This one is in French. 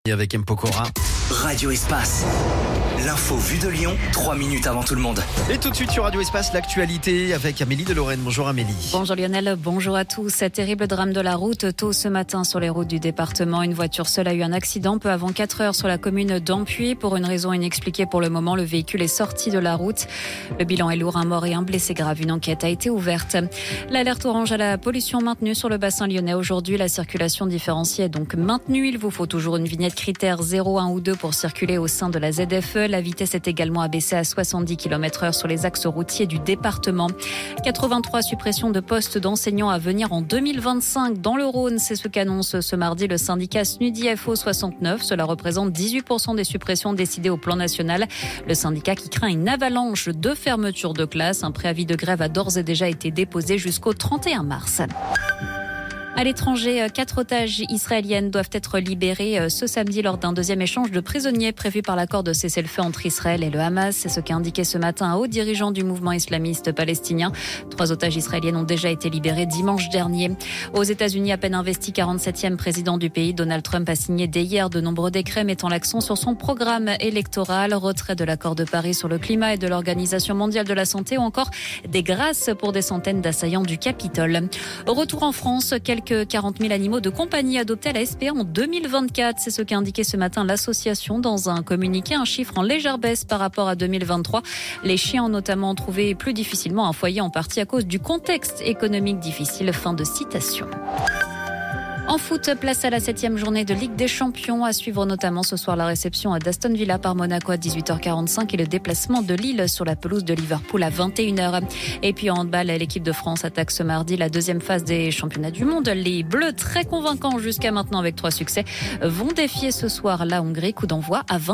Avec M. Pokora. Radio Espace. L'info vue de Lyon, 3 minutes avant tout le monde. Et tout de suite sur Radio Espace, l'actualité avec Amélie de Lorraine. Bonjour Amélie. Bonjour Lionel, bonjour à tous. Un terrible drame de la route tôt ce matin sur les routes du département. Une voiture seule a eu un accident peu avant 4 heures sur la commune d'Ampuis. Pour une raison inexpliquée pour le moment, le véhicule est sorti de la route. Le bilan est lourd, un mort et un blessé grave. Une enquête a été ouverte. L'alerte orange à la pollution maintenue sur le bassin lyonnais. Aujourd'hui, la circulation différenciée est donc maintenue. Il vous faut toujours une vignette critère 0, 1 ou 2 pour circuler au sein de la ZFE. La vitesse est également abaissée à 70 km/h sur les axes routiers du département. 83 suppressions de postes d'enseignants à venir en 2025 dans le Rhône. C'est ce qu'annonce ce mardi le syndicat SNUDI-FO 69. Cela représente 18% des suppressions décidées au plan national. Le syndicat qui craint une avalanche de fermetures de classes. Un préavis de grève a d'ores et déjà été déposé jusqu'au 31 mars. À l'étranger, 4 otages israéliennes doivent être libérées ce samedi lors d'un deuxième échange de prisonniers prévu par l'accord de cessez-le-feu entre Israël et le Hamas. C'est ce qu'a indiqué ce matin un haut dirigeant du mouvement islamiste palestinien. 3 otages israéliennes ont déjà été libérés dimanche dernier. Aux États-Unis, à peine investi 47e président du pays, Donald Trump a signé dès hier de nombreux décrets mettant l'accent sur son programme électoral, retrait de l'accord de Paris sur le climat et de l'Organisation mondiale de la santé ou encore des grâces pour des centaines d'assaillants du Capitole. Retour en France, quelques 40 000 animaux de compagnie adoptés à la SPA en 2024. C'est ce qu'a indiqué ce matin l'association dans un communiqué, un chiffre en légère baisse par rapport à 2023. Les chiens ont notamment trouvé plus difficilement un foyer en partie à cause du contexte économique difficile. Fin de citation. En foot, place à la 7e journée de Ligue des Champions. À suivre notamment ce soir la réception d'Aston Villa par Monaco à 18h45 et le déplacement de Lille sur la pelouse de Liverpool à 21h. Et puis en handball, l'équipe de France attaque ce mardi la deuxième phase des championnats du monde. Les Bleus, très convaincants jusqu'à maintenant avec 3 succès, vont défier ce soir la Hongrie. Coup d'envoi à 20h.